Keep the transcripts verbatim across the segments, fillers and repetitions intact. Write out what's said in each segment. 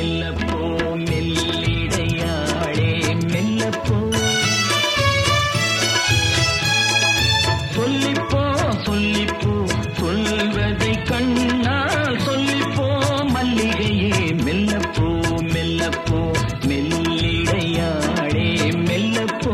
மெல்லப்போ மெல்லிடையாளே மெல்லப்போ சொல்லிப்போ சொல்லிப்போ சொல்வதை கண்ணால் சொல்லிப்போ மல்லிகையே மெல்லப்போ மெல்லப்போ மெல்லிடையாளே மெல்லப்போ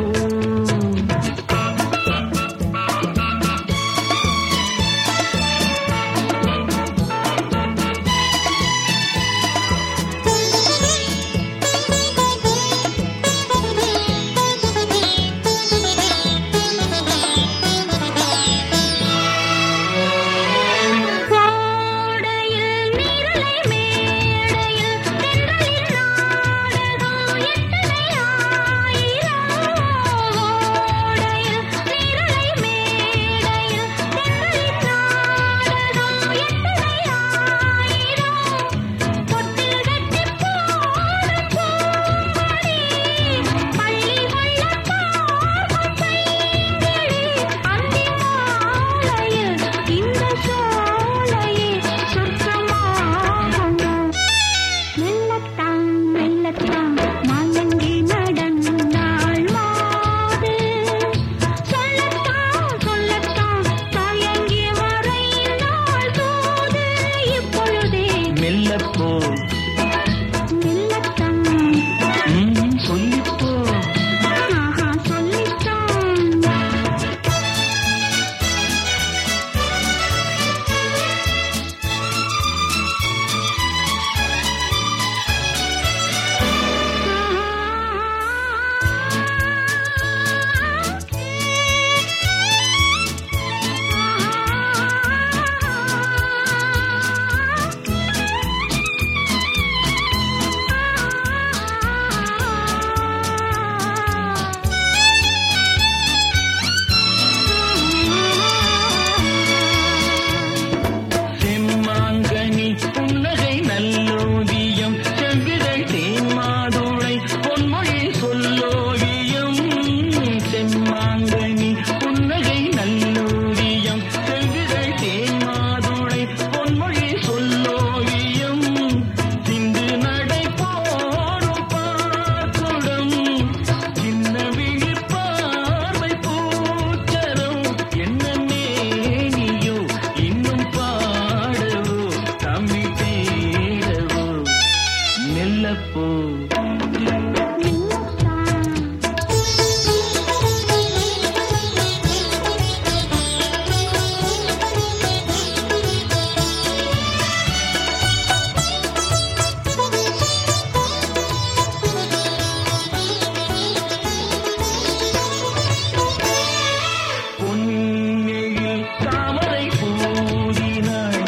மெல்லப்போ மெல்லத்தான் சொல்லிப்போ ஆஹா சொல்லித்தான் புன்னகை நல்லோவியம் செவ்விதழ் தேன்மாதுளை பொன்மொழி சொல்லோவியம் செம்மாங்கனி புன்னகை நல்லோவியம் செவ்விதழ் தேன்மாதுளை பொன்மொழி சொல்லோவியம் சிந்து நடை போடும் பாக்குடம் சின்ன விழி பார்வை பூச்சரம் என்ன மேனியோ இன்னும் பாடவோ தமிழ் பேரவோ மெல்லப்போ பொன்னில் தாமரை பூவினாள்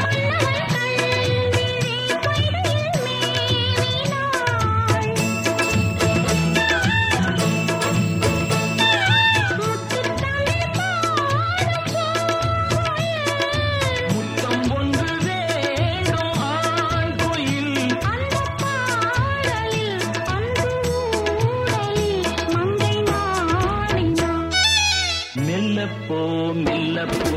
முத்தம் ஒன்று வேண்டும் ஆண் கோயில் மெல்லப்போ மெல்லப்போ